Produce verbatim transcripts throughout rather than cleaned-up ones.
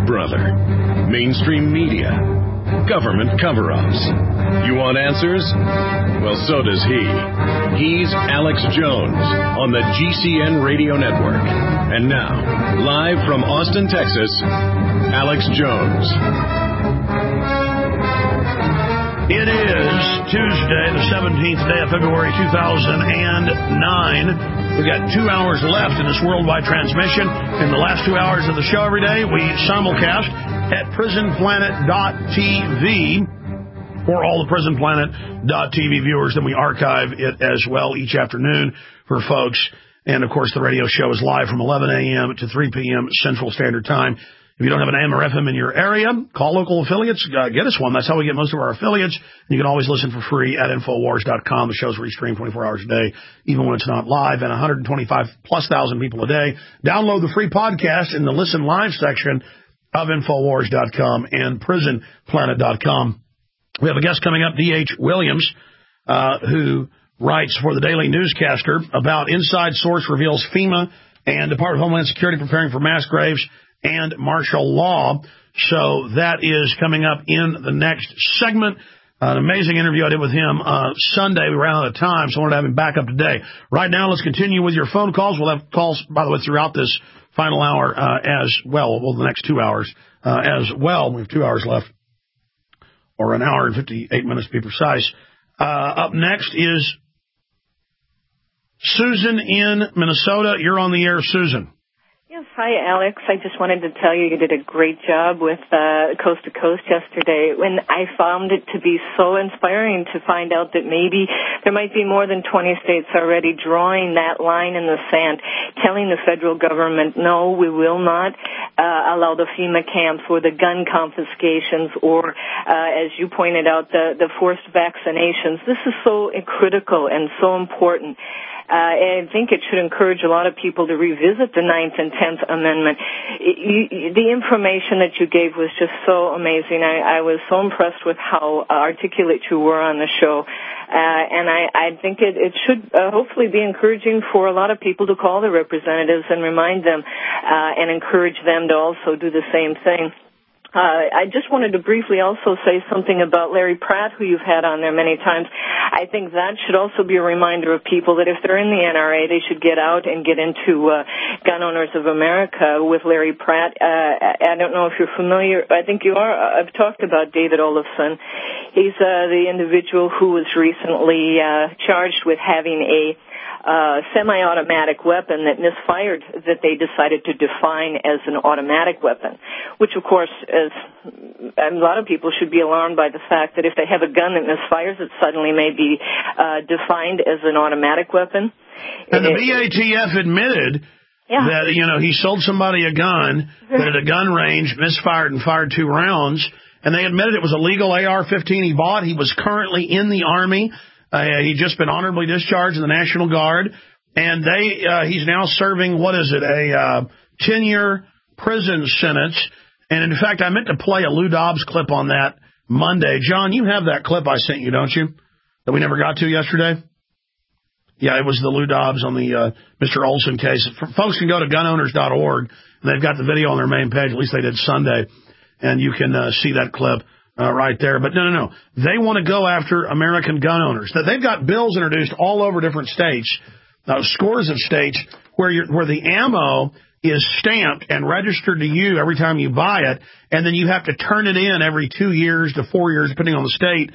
brother. Mainstream media. Government cover-ups. You want answers? Well, so does he. He's Alex Jones on the G C N Radio Network. And now, live from Austin, Texas, Alex Jones. It is Tuesday, the seventeenth day of February, two thousand nine. We've got two hours left in this worldwide transmission. In the last two hours of the show every day, we simulcast at prison planet dot t v for all the prison planet dot t v viewers. Then we archive it as well each afternoon for folks. And, of course, the radio show is live from eleven a.m. to three p.m. Central Standard Time. If you don't have an A M or F M in your area, call local affiliates. Uh, get us one. That's how we get most of our affiliates. You can always listen for free at infowars dot com. The show's restreamed twenty-four hours a day, even when it's not live, and one hundred twenty-five plus thousand people a day. Download the free podcast in the Listen Live section of infowars dot com and prison planet dot com. We have a guest coming up, D H Williams, uh, who writes for the Daily Newscaster about Inside Source reveals FEMA and Department of Homeland Security preparing for mass graves and martial law. So that is coming up in the next segment. Uh, an amazing interview I did with him uh, Sunday. We ran out of time, so I wanted to have him back up today. Right now, let's continue with your phone calls. We'll have calls, by the way, throughout this final hour uh, as well, well, the next two hours uh, as well. We have two hours left, or an hour and fifty-eight minutes to be precise. Uh, up next is Susan in Minnesota. You're on the air, Susan. Yes, hi, Alex. I just wanted to tell you you did a great job with uh, Coast to Coast yesterday. When I found it to be so inspiring to find out that maybe there might be more than twenty states already drawing that line in the sand, telling the federal government, no, we will not uh, allow the FEMA camps or the gun confiscations or, uh, as you pointed out, the, the forced vaccinations. This is so critical and so important. Uh, I think it should encourage a lot of people to revisit the Ninth and Tenth Amendment. It, you, the information that you gave was just so amazing. I, I was so impressed with how articulate you were on the show. Uh, and I, I think it, it should uh, hopefully be encouraging for a lot of people to call their representatives and remind them uh, and encourage them to also do the same thing. Uh, I just wanted to briefly also say something about Larry Pratt, who you've had on there many times. I think that should also be a reminder of people that if they're in the N R A, they should get out and get into uh, Gun Owners of America with Larry Pratt. Uh, I don't know if you're familiar. I think you are. I've talked about David Olofsson. He's uh, the individual who was recently uh, charged with having a Uh, semi-automatic weapon that misfired, that they decided to define as an automatic weapon, which, of course, is, a lot of people should be alarmed by the fact that if they have a gun that misfires, it suddenly may be uh, defined as an automatic weapon. And the B A T F admitted yeah. that, you know, he sold somebody a gun that at a gun range misfired and fired two rounds, and they admitted it was a legal A R fifteen he bought. He was currently in the Army. Uh, he'd just been honorably discharged in the National Guard, and they uh, he's now serving, what is it, a uh, ten-year prison sentence. And, in fact, I meant to play a Lou Dobbs clip on that Monday. John, you have that clip I sent you, don't you, that we never got to yesterday? Yeah, it was the Lou Dobbs on the uh, Mister Olson case. Folks can go to gun owners dot org, and they've got the video on their main page. At least they did Sunday, and you can uh, see that clip. Uh, right there. But no, no, no. They want to go after American gun owners. They've got bills introduced all over different states, uh, scores of states, where you're, where the ammo is stamped and registered to you every time you buy it, and then you have to turn it in every two years to four years, depending on the state.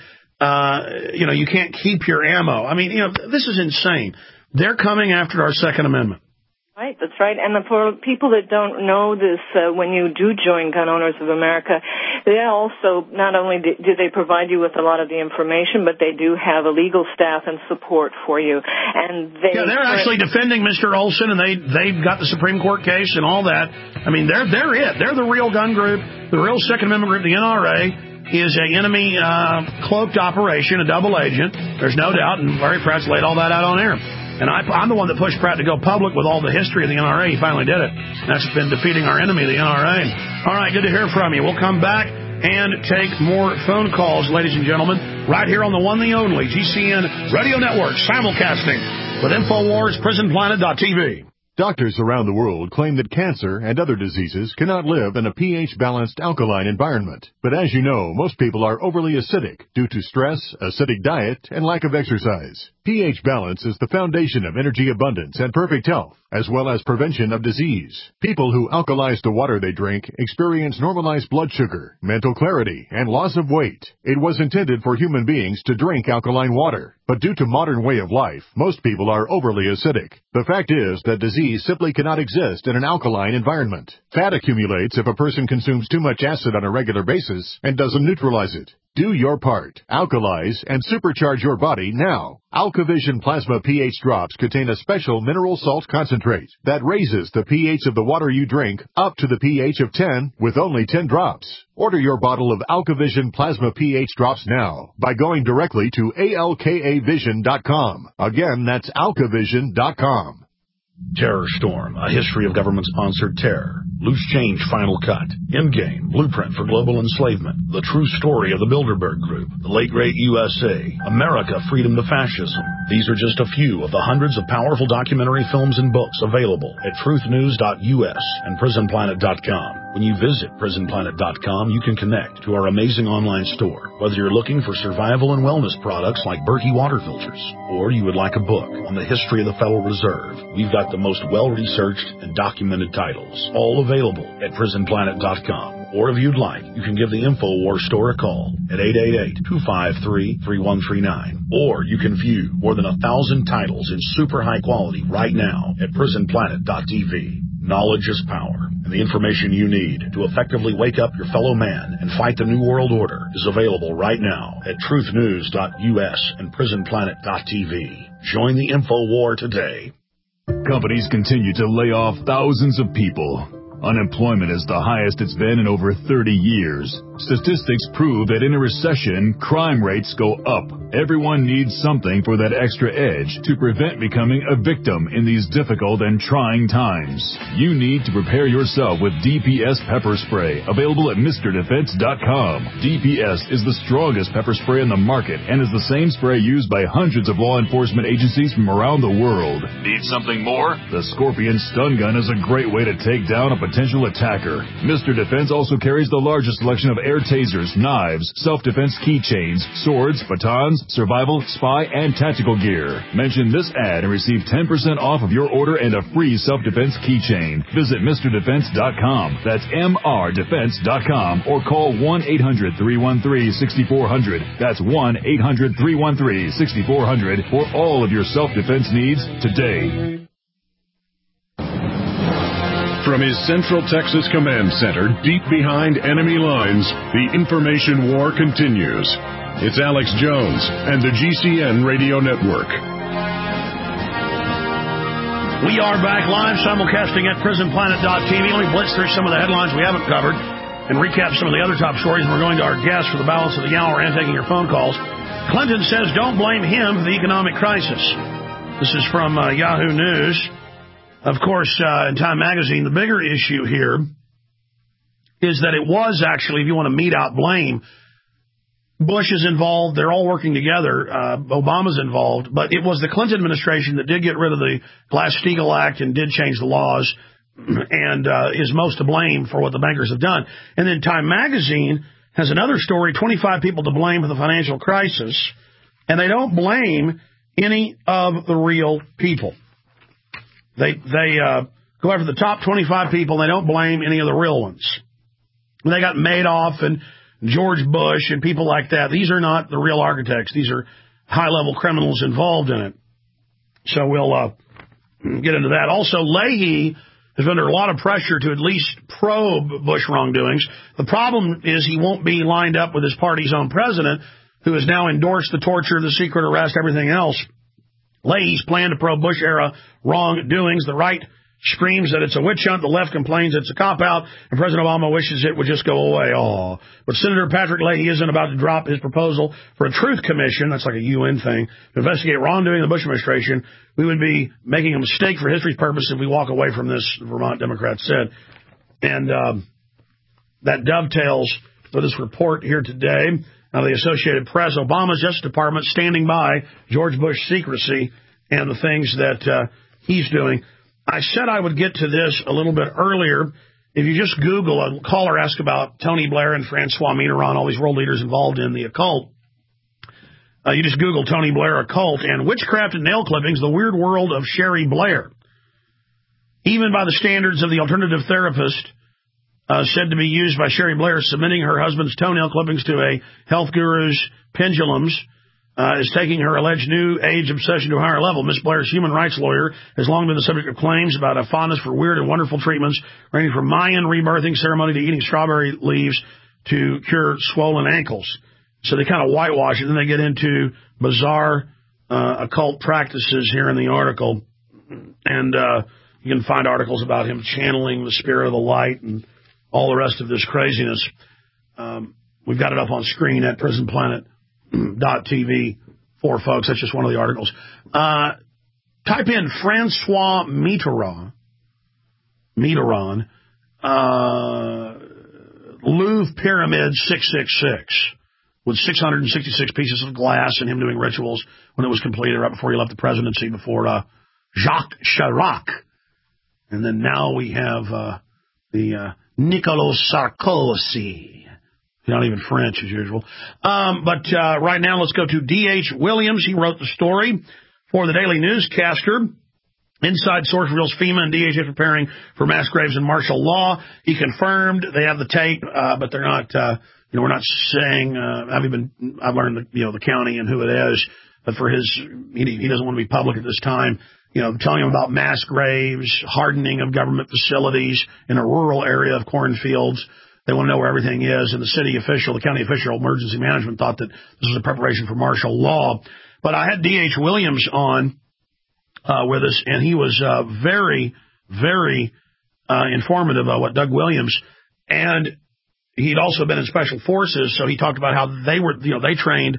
Uh, you know, you can't keep your ammo. I mean, you know, this is insane. They're coming after our Second Amendment. Right, that's right. And for people that don't know this, uh, when you do join Gun Owners of America, they also, not only do they provide you with a lot of the information, but they do have a legal staff and support for you. And they yeah, they're actually defending Mister Olson, and they, they've got the Supreme Court case and all that. I mean, they're, they're it. They're the real gun group, the real Second Amendment group. The N R A is an enemy uh, cloaked operation, a double agent. There's no doubt, and Larry Pratt's laid all that out on air. And I, I'm the one that pushed Pratt to go public with all the history of the N R A. He finally did it. That's been defeating our enemy, the N R A. All right, good to hear from you. We'll come back and take more phone calls, ladies and gentlemen, right here on the one, the only G C N Radio Network, simulcasting with InfoWars, prison planet dot t v. Doctors around the world claim that cancer and other diseases cannot live in a pH-balanced alkaline environment. But as you know, most people are overly acidic due to stress, acidic diet, and lack of exercise. pH balance is the foundation of energy abundance and perfect health, as well as prevention of disease. People who alkalize the water they drink experience normalized blood sugar, mental clarity, and loss of weight. It was intended for human beings to drink alkaline water, but due to modern way of life, most people are overly acidic. The fact is that disease simply cannot exist in an alkaline environment. Fat accumulates if a person consumes too much acid on a regular basis and doesn't neutralize it. Do your part. Alkalize and supercharge your body now. AlkaVision Plasma pH drops contain a special mineral salt concentrate that raises the pH of the water you drink up to the pH of ten with only ten drops. Order your bottle of AlkaVision Plasma pH drops now by going directly to A L K A vision dot com. Again, that's alkavision dot com. Terror Storm, a history of government-sponsored terror. Loose Change Final Cut. Endgame, Blueprint for Global Enslavement. The True Story of the Bilderberg Group. The Late Great U S A. America, Freedom to Fascism. These are just a few of the hundreds of powerful documentary films and books available at truth news dot U S and prison planet dot com. When you visit prison planet dot com, you can connect to our amazing online store. Whether you're looking for survival and wellness products like Berkey water filters, or you would like a book on the history of the Federal Reserve, we've got the most well-researched and documented titles, all available at prison planet dot com. Or if you'd like, you can give the InfoWars store a call at eight eight eight, two five three, three one three nine. Or you can view more than a thousand titles in super high quality right now at prison planet dot T V. Knowledge is power, and the information you need to effectively wake up your fellow man and fight the New World Order is available right now at truth news dot U S and prison planet dot T V. Join the InfoWar today. Companies continue to lay off thousands of people. Unemployment is the highest it's been in over thirty years. Statistics prove that in a recession, crime rates go up. Everyone needs something for that extra edge to prevent becoming a victim in these difficult and trying times. You need to prepare yourself with D P S pepper spray, available at Mister Defense dot com. D P S is the strongest pepper spray in the market and is the same spray used by hundreds of law enforcement agencies from around the world. Need something more? The Scorpion Stun Gun is a great way to take down a potential attacker. Mister Defense also carries the largest selection of air tasers, knives, self-defense keychains, swords, batons, survival, spy, and tactical gear. Mention this ad and receive ten percent off of your order and a free self-defense keychain. Visit Mister Defense dot com. That's M R Defense dot com or call one eight hundred, three one three, six four zero zero. That's one eight hundred, three one three, six four zero zero for all of your self-defense needs today. From his Central Texas Command Center, deep behind enemy lines, the information war continues. It's Alex Jones and the G C N Radio Network. We are back live, simulcasting at prison planet dot T V. Let me blitz through some of the headlines we haven't covered and recap some of the other top stories. We're going to our guests for the balance of the hour and taking your phone calls. Clinton says don't blame him for the economic crisis. This is from uh, Yahoo News. Of course, uh, in Time Magazine, the bigger issue here is that it was actually, if you want to mete out blame, Bush is involved. They're all working together. Uh, Obama's involved. But it was the Clinton administration that did get rid of the Glass-Steagall Act and did change the laws and uh, is most to blame for what the bankers have done. And then Time Magazine has another story, twenty-five people to blame for the financial crisis, and they don't blame any of the real people. They they uh, go after the top twenty-five people, and they don't blame any of the real ones. They got Madoff and George Bush and people like that. These are not the real architects. These are high-level criminals involved in it. So we'll uh, get into that. Also, Leahy is under a lot of pressure to at least probe Bush wrongdoings. The problem is he won't be lined up with his party's own president, who has now endorsed the torture, the secret arrest, everything else. Leahy's plan to probe Bush-era wrongdoings. The right screams that it's a witch hunt. The left complains it's a cop-out. And President Obama wishes it would just go away. Oh, but Senator Patrick Leahy isn't about to drop his proposal for a truth commission. That's like a U N thing. To investigate wrongdoing in the Bush administration. We would be making a mistake for history's purpose if we walk away from this, Vermont Democrats said. And um, that dovetails with this report here today. Now, the Associated Press, Obama's Justice Department standing by George Bush's secrecy and the things that uh, he's doing. I said I would get to this a little bit earlier. If you just Google, a caller asked about Tony Blair and Francois Mitterrand, all these world leaders involved in the occult. Uh, you just Google Tony Blair occult and witchcraft and nail clippings, the weird world of Sherry Blair. Even by the standards of the alternative therapist, uh, said to be used by Sherry Blair, submitting her husband's toenail clippings to a health guru's pendulums, Uh, is taking her alleged new age obsession to a higher level. Miss Blair's human rights lawyer has long been the subject of claims about a fondness for weird and wonderful treatments, ranging from Mayan rebirthing ceremony to eating strawberry leaves to cure swollen ankles. So they kind of whitewash it, and then they get into bizarre uh, occult practices here in the article. And uh, you can find articles about him channeling the spirit of the light and all the rest of this craziness. Um, we've got it up on screen at prison planet dot T V for folks. That's just one of the articles. Uh, type in Francois Mitterrand, Mitterrand, uh, Louvre Pyramid six six six, with six hundred sixty-six pieces of glass and him doing rituals when it was completed right before he left the presidency before uh, Jacques Chirac. And then now we have uh, the uh, Nicolas Sarkozy. Not even French, as usual. Um, but uh, right now, let's go to D H Williams. He wrote the story for the Daily Newscaster. Inside source reveals FEMA and D H is preparing for mass graves and martial law. He confirmed they have the tape, uh, but they're not. Uh, you know, we're not saying. Uh, I've even I've learned the, you know the county and who it is, but for his, he, he doesn't want to be public at this time. You know, telling him about mass graves, hardening of government facilities in a rural area of cornfields. They want to know where everything is. And the city official, the county official, emergency management thought that this was a preparation for martial law. But I had D H Williams on uh, with us, and he was uh, very, very uh, informative about what Doug Williams. And he'd also been in special forces, so he talked about how they were, you know, they trained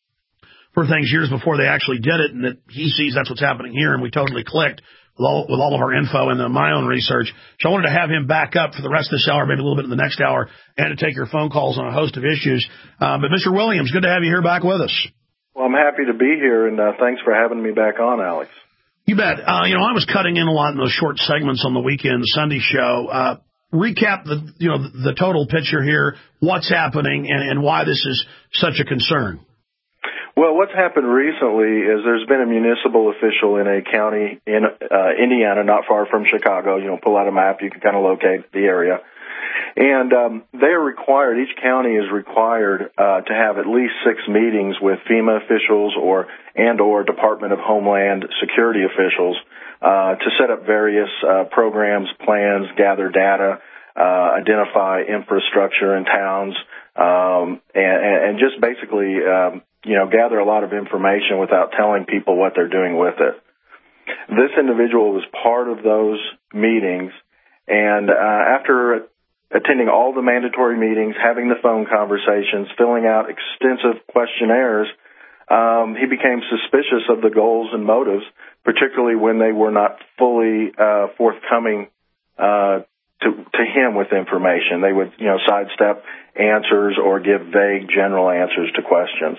for things years before they actually did it, and that he sees that's what's happening here, and we totally clicked with all, with all of our info and uh, my own research. So I wanted to have him back up for the rest of this hour, maybe a little bit in the next hour, and to take your phone calls on a host of issues. Uh, but Mister Williams, good to have you here back with us. Well, I'm happy to be here, and uh, thanks for having me back on, Alex. You bet. Uh, you know, I was cutting in a lot in those short segments on the weekend, the Sunday show. Uh, recap the, you know, the, the total picture here, what's happening, and, and why this is such a concern. Well, what's happened recently is there's been a municipal official in a county in uh, Indiana, not far from Chicago. You know, pull out a map, you can kind of locate the area. And um, they are required, each county is required uh, to have at least six meetings with FEMA officials or and or Department of Homeland Security officials uh, to set up various uh, programs, plans, gather data, uh, identify infrastructure in towns, um, and, and just basically, um, you know, gather a lot of information without telling people what they're doing with it. This individual was part of those meetings, and uh, after attending all the mandatory meetings, having the phone conversations, filling out extensive questionnaires, um, he became suspicious of the goals and motives, particularly when they were not fully uh, forthcoming uh, to, to him with information. They would, you know, sidestep answers or give vague general answers to questions.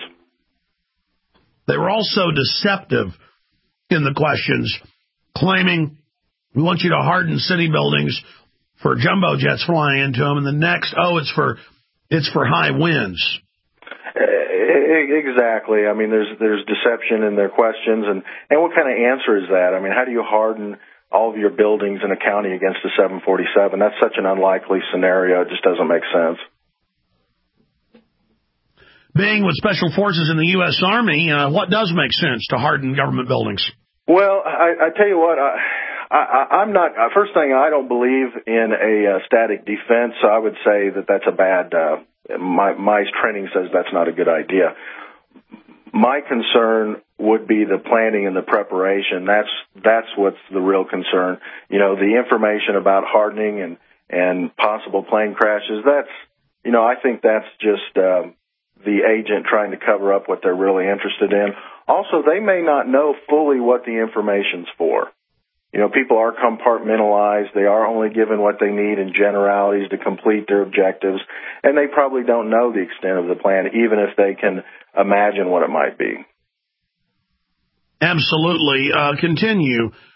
They were also deceptive in the questions, claiming, we want you to harden city buildings for jumbo jets flying into them, and the next, oh, it's for it's for high winds. Exactly. I mean, there's there's deception in their questions, and, and what kind of answer is that? I mean, how do you harden all of your buildings in a county against a seven forty-seven? That's such an unlikely scenario. It just doesn't make sense. Being with Special Forces in the U S Army, uh, what does make sense to harden government buildings? Well, I, I tell you what, I, I, I'm not, uh, first thing, I don't believe in a uh, static defense, so I would say that that's a bad, uh, my, my training says that's not a good idea. My concern would be the planning and the preparation. That's, that's what's the real concern. You know, the information about hardening and, and possible plane crashes, that's, you know, I think that's just, um, the agent trying to cover up what they're really interested in. Also, they may not know fully what the information's for. You know, people are compartmentalized. They are only given what they need in generalities to complete their objectives, and they probably don't know the extent of the plan, even if they can imagine what it might be. Absolutely. Uh, continue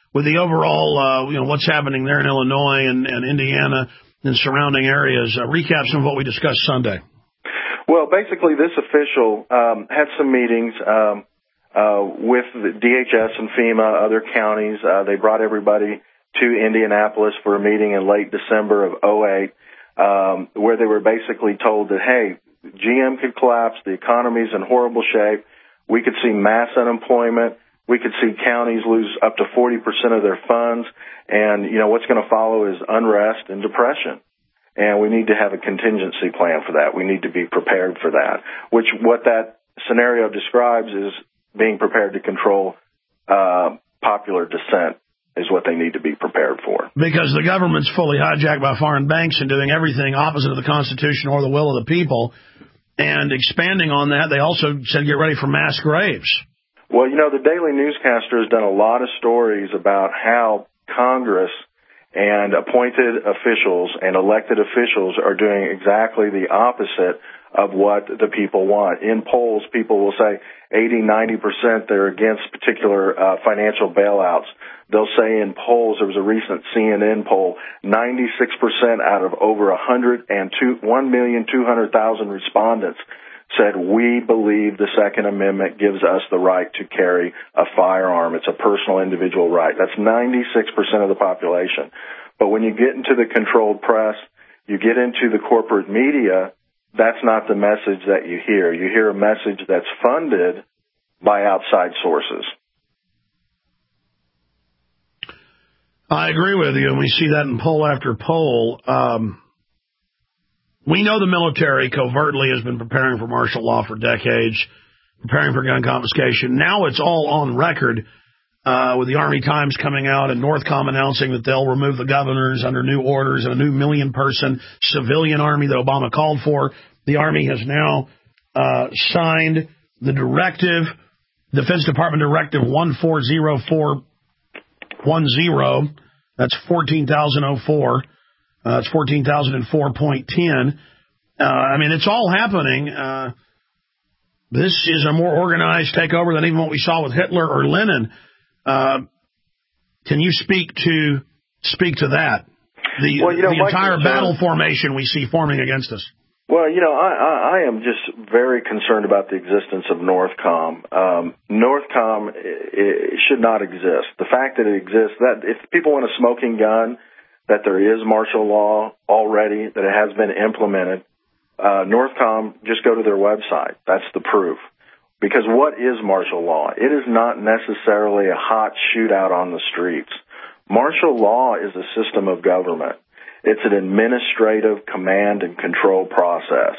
with the overall, uh, you know, what's happening there in Illinois and, and Indiana and surrounding areas. Uh, recap some of what we discussed Sunday. Well, basically, this official um, had some meetings um, uh, with the D H S and FEMA, other counties. Uh, they brought everybody to Indianapolis for a meeting in late December of oh eight, um, where they were basically told that, hey, G M could collapse, the economy's in horrible shape, we could see mass unemployment, we could see counties lose up to forty percent of their funds, and, you know, what's going to follow is unrest and depression. And we need to have a contingency plan for that. We need to be prepared for that, which what that scenario describes is being prepared to control uh, popular dissent is what they need to be prepared for. Because the government's fully hijacked by foreign banks and doing everything opposite of the Constitution or the will of the people. And expanding on that, they also said get ready for mass graves. Well, you know, the Daily Newscaster has done a lot of stories about how Congress and appointed officials and elected officials are doing exactly the opposite of what the people want. In polls, people will say eighty, ninety percent they're against particular uh, financial bailouts. They'll say in polls, there was a recent C N N poll, ninety-six percent out of over one million two hundred thousand respondents said, we believe the Second Amendment gives us the right to carry a firearm. It's a personal individual right. That's ninety-six percent of the population. But when you get into the controlled press, you get into the corporate media, that's not the message that you hear. You hear a message that's funded by outside sources. I agree with you, and we see that in poll after poll. Um, we know the military covertly has been preparing for martial law for decades, preparing for gun confiscation. Now it's all on record uh, with the Army Times coming out and Northcom announcing that they'll remove the governors under new orders and a new million-person civilian army that Obama called for. The Army has now uh, signed the directive, Defense Department Directive one four zero four one zero, that's fourteen thousand four. Uh, it's fourteen thousand four point ten. Uh, I mean, it's all happening. Uh, this is a more organized takeover than even what we saw with Hitler or Lenin. Uh, can you speak to speak to that? The, well, you know, the entire concern, battle formation we see forming against us. Well, you know, I, I, I am just very concerned about the existence of Northcom. Um, Northcom it, it should not exist. The fact that it exists, that if people want a smoking gun, that there is martial law already, that it has been implemented, uh, Northcom, just go to their website. That's the proof. Because what is martial law? It is not necessarily a hot shootout on the streets. Martial law is a system of government. It's an administrative command and control process.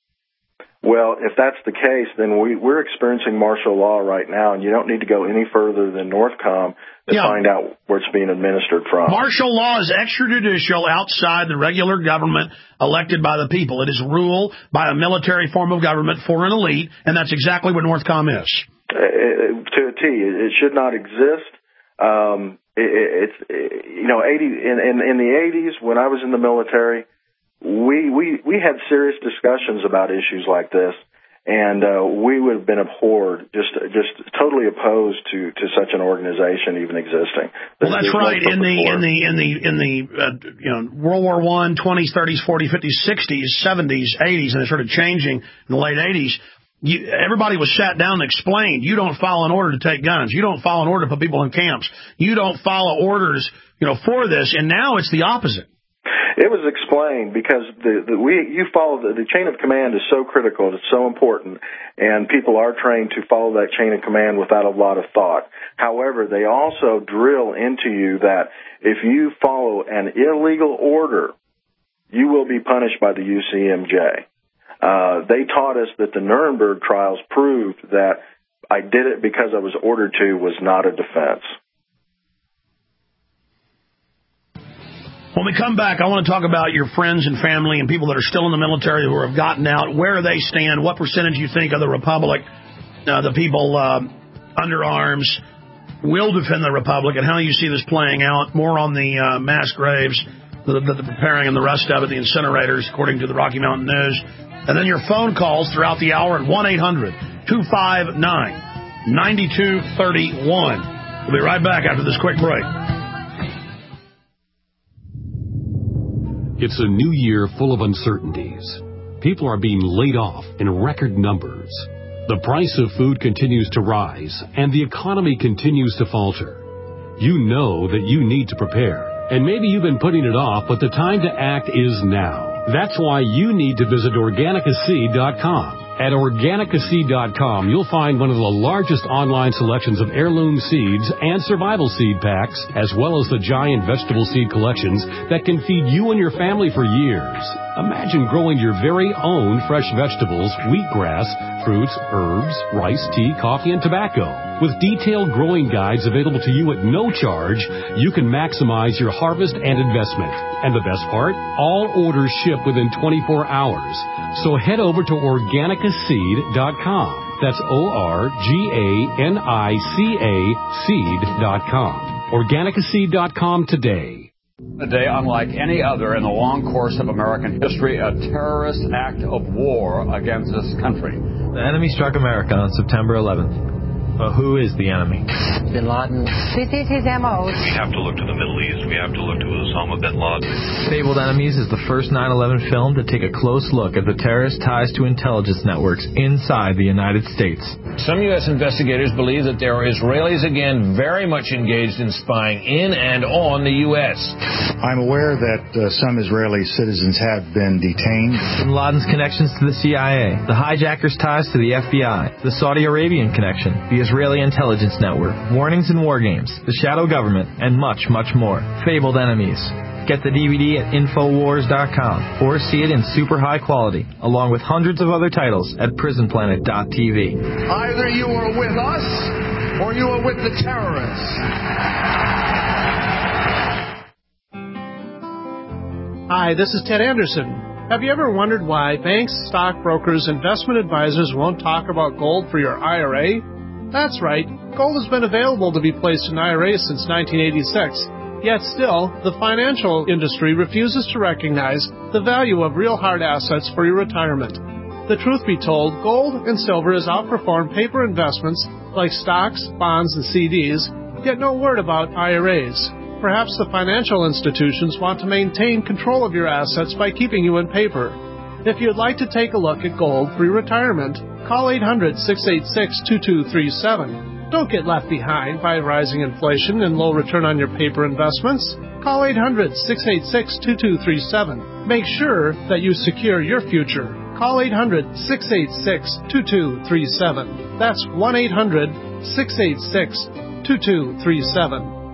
Well, if that's the case, then we, we're experiencing martial law right now, and you don't need to go any further than Northcom to yeah. find out where it's being administered from. Martial law is extrajudicial outside the regular government elected by the people. It is rule by a military form of government for an elite, and that's exactly what Northcom is. Uh, to a T, it should not exist. Um, it, it's, it, you know, eighty in, in, in the eighties, when I was in the military, we, we, we had serious discussions about issues like this, and uh, we would have been abhorred, just just totally opposed to, to such an organization even existing. Well, that's right. In the, in the in the in the uh, you know World War One, twenties, thirties, forties, fifties, sixties, seventies, eighties, and it started changing in the late eighties. You, everybody was sat down and explained, you don't follow an order to take guns. You don't follow an order to put people in camps. You don't follow orders, you know, for this. And now it's the opposite. It was explained because the, the we you follow the, the chain of command is so critical, it's so important, and people are trained to follow that chain of command without a lot of thought. However, they also drill into you that if you follow an illegal order, you will be punished by the U C M J. Uh, they taught us that the Nuremberg trials proved that I did it because I was ordered to was not a defense. When we come back, I want to talk about your friends and family and people that are still in the military who have gotten out, where they stand, what percentage you think of the Republic, uh, the people uh, under arms, will defend the Republic, and how you see this playing out. More on the uh, mass graves, the, the, the preparing and the rest of it, the incinerators, according to the Rocky Mountain News. And then your phone calls throughout the hour at one eight hundred two five nine nine two three one. We'll be right back after this quick break. It's a new year full of uncertainties. People are being laid off in record numbers. The price of food continues to rise, and the economy continues to falter. You know that you need to prepare, and maybe you've been putting it off, but the time to act is now. That's why you need to visit Organica Seed dot com. At Organica Seed dot com, you'll find one of the largest online selections of heirloom seeds and survival seed packs, as well as the giant vegetable seed collections that can feed you and your family for years. Imagine growing your very own fresh vegetables, wheatgrass, fruits, herbs, rice, tea, coffee, and tobacco. With detailed growing guides available to you at no charge, you can maximize your harvest and investment. And the best part? All orders ship within twenty-four hours. So head over to Organica Seed dot com. That's O R G A N I C A seed dot com. Organica Seed dot com today. A day unlike any other in the long course of American history, a terrorist act of war against this country. The enemy struck America on September eleventh. But who is the enemy? Bin Laden. This is his M O. We have to look to the Middle East. We have to look to Osama bin Laden. Fabled Enemies is the first nine eleven film to take a close look at the terrorist ties to intelligence networks inside the United States. Some U S investigators believe that there are Israelis again very much engaged in spying in and on the U S. I'm aware that uh, some Israeli citizens have been detained. Bin Laden's connections to the C I A, the hijackers' ties to the F B I, the Saudi Arabian connection, the Israeli intelligence network, warnings and war games, the shadow government, and much, much more. Fabled Enemies. Get the D V D at Infowars dot com or see it in super high quality, along with hundreds of other titles at Prison Planet dot T V. Either you are with us or you are with the terrorists. Hi, this is Ted Anderson. Have you ever wondered why banks, stockbrokers, investment advisors won't talk about gold for your I R A? That's right. Gold has been available to be placed in I R As since nineteen eighty-six. Yet still, the financial industry refuses to recognize the value of real hard assets for your retirement. The truth be told, gold and silver has outperformed paper investments like stocks, bonds, and C Ds, yet no word about I R As. Perhaps the financial institutions want to maintain control of your assets by keeping you in paper. If you'd like to take a look at gold for your retirement, call eight hundred, six eight six, two two three seven. Don't get left behind by rising inflation and low return on your paper investments. Call eight hundred, six eight six, two two three seven. Make sure that you secure your future. Call eight hundred, six eight six, two two three seven. That's one eight hundred, six eight six, two two three seven.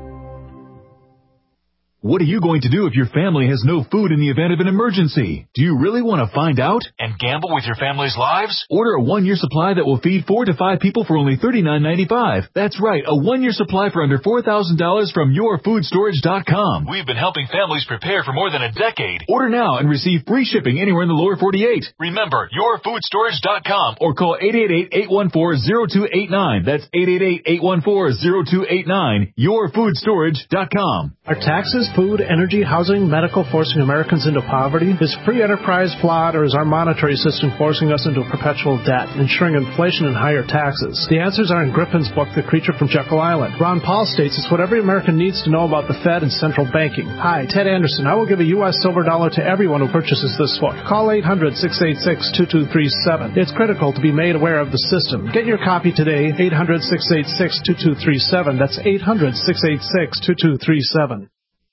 What are you going to do if your family has no food in the event of an emergency? Do you really want to find out? And gamble with your family's lives? Order a one-year supply that will feed four to five people for only thirty-nine ninety-five. That's right, a one-year supply for under four thousand dollars from your food storage dot com. We've been helping families prepare for more than a decade. Order now and receive free shipping anywhere in the lower forty-eight. Remember, your food storage dot com. Or call eight eight eight, eight one four, zero two eight nine. That's eight eight eight, eight one four, zero two eight nine. your food storage dot com. Are taxes, food, energy, housing, medical forcing Americans into poverty? Is free enterprise flawed, or is our monetary system forcing us into perpetual debt, ensuring inflation and higher taxes? The answers are in Griffin's book, The Creature from Jekyll Island. Ron Paul states it's what every American needs to know about the Fed and central banking. Hi, Ted Anderson. I will give a U S silver dollar to everyone who purchases this book. Call eight hundred, six eight six, two two three seven. It's critical to be made aware of the system. Get your copy today, eight hundred, six eight six, two two three seven. That's eight hundred, six eight six, two two three seven.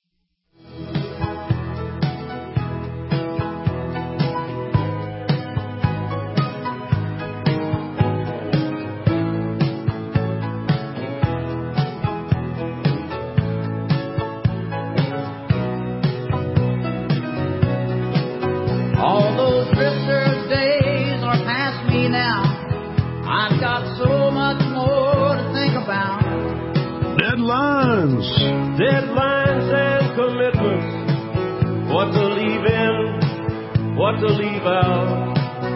Deadlines and commitments, what to leave in, what to leave out.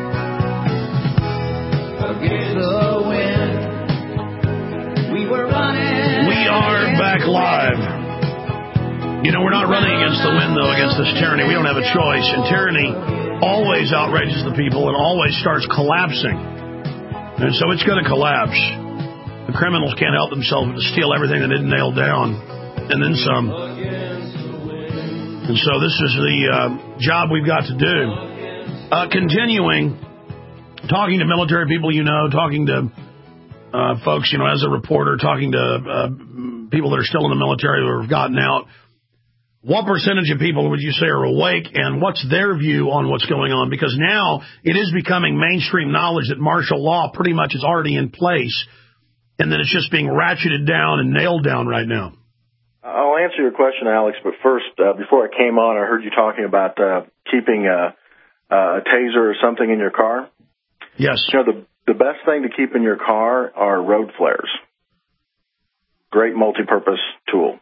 Against the wind, we were running. We are back live. You know, we're not running against the wind, though, against this tyranny. We don't have a choice. And tyranny always outrages the people and always starts collapsing. And so it's going to collapse. The criminals can't help themselves but to steal everything they didn't nail down. And then some. And so this is the uh, job we've got to do. Uh, continuing, talking to military people you know, talking to uh, folks, you know, as a reporter, talking to uh, people that are still in the military who have gotten out. What percentage of people would you say are awake, and what's their view on what's going on? Because now it is becoming mainstream knowledge that martial law pretty much is already in place, and that it's just being ratcheted down and nailed down right now. I'll answer your question, Alex, but first, uh, before I came on, I heard you talking about uh, keeping a, a taser or something in your car. Yes. You know, the, the best thing to keep in your car are road flares. Great multi-purpose tool.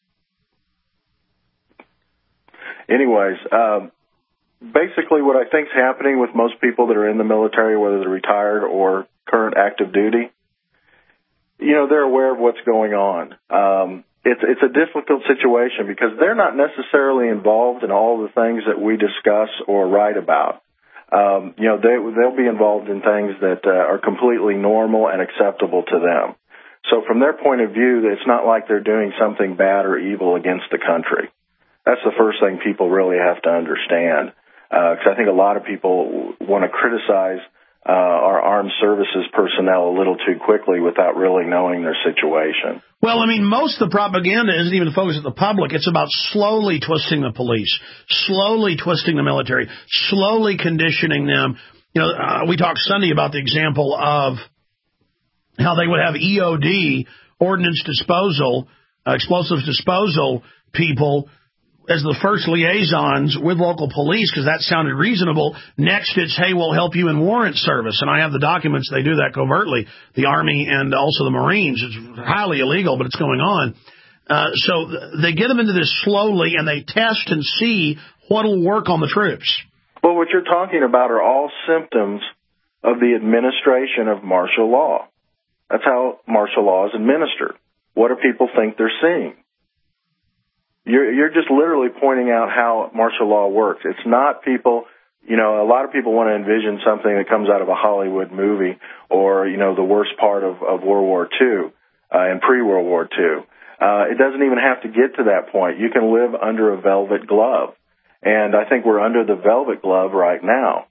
Anyways, um, basically what I think is happening with most people that are in the military, whether they're retired or current active duty, you know, they're aware of what's going on. Um, it's it's a difficult situation because they're not necessarily involved in all the things that we discuss or write about. Um, you know, they, they'll be involved in things that uh, are completely normal and acceptable to them. So from their point of view, it's not like they're doing something bad or evil against the country. That's the first thing people really have to understand, because uh, I think a lot of people want to criticize uh, our armed services personnel a little too quickly without really knowing their situation. Well, I mean, most of the propaganda isn't even focused at the public. It's about slowly twisting the police, slowly twisting the military, slowly conditioning them. You know, uh, we talked Sunday about the example of how they would have E O D, ordnance disposal, uh, explosives disposal people, as the first liaisons with local police, because that sounded reasonable. Next, it's, hey, we'll help you in warrant service. And I have the documents. They do that covertly, the Army and also the Marines. It's highly illegal, but it's going on. Uh, so they get them into this slowly, and they test and see what will work on the troops. Well, what you're talking about are all symptoms of the administration of martial law. That's how martial law is administered. What do people think they're seeing? You're, you're just literally pointing out how martial law works. It's not people, you know, a lot of people want to envision something that comes out of a Hollywood movie or, you know, the worst part of, of World War Two uh, and pre-World War Two. Uh, it doesn't even have to get to that point. You can live under a velvet glove. And I think we're under the velvet glove right now.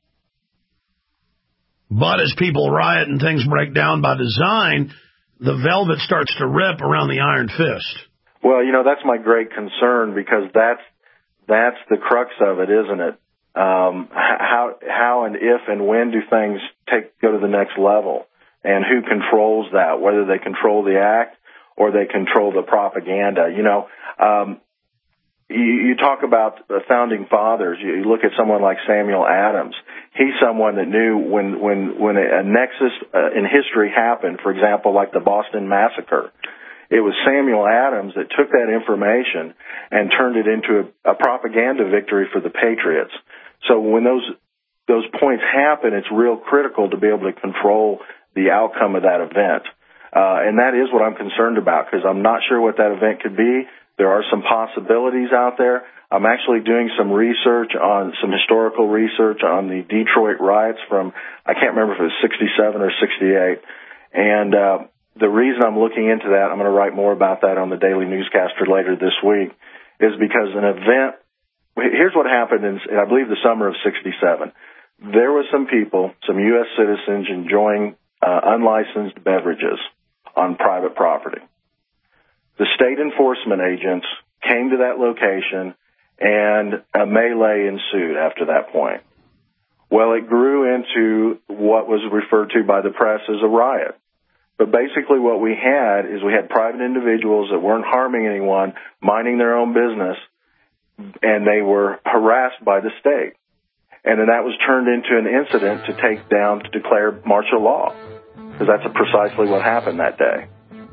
But as people riot and things break down by design, the velvet starts to rip around the iron fist. Well, you know, that's my great concern because that's that's the crux of it, isn't it? Um, how how and if and when do things take go to the next level, and who controls that? Whether they control the act or they control the propaganda. You know, um, you, you talk about the founding fathers. You look at someone like Samuel Adams. He's someone that knew when when when a nexus uh, in history happened. For example, like the Boston Massacre. It was Samuel Adams that took that information and turned it into a, a propaganda victory for the Patriots. So when those those points happen, it's real critical to be able to control the outcome of that event. Uh, and that is what I'm concerned about because I'm not sure what that event could be. There are some possibilities out there. I'm actually doing some research on some historical research on the Detroit riots from, I can't remember if it was sixty-seven or sixty-eight. And uh the reason I'm looking into that, I'm going to write more about that on the Daily Newscaster later this week, is because an event, here's what happened in, I believe, the summer of sixty-seven. There were some people, some U S citizens, enjoying uh, unlicensed beverages on private property. The state enforcement agents came to that location, and a melee ensued after that point. Well, it grew into what was referred to by the press as a riot. But basically what we had is we had private individuals that weren't harming anyone, minding their own business, and they were harassed by the state. And then that was turned into an incident to take down, to declare martial law, because that's precisely what happened that day.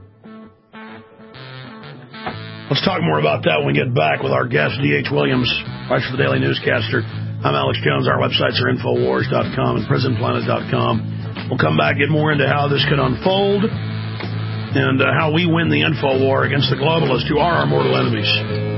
Let's talk more about that when we get back with our guest, D H Williams, writes for the Daily Newscaster. I'm Alex Jones. Our websites are Infowars dot com and Prison Planet dot com. We'll come back, get more into how this could unfold and uh, how we win the info war against the globalists who are our mortal enemies.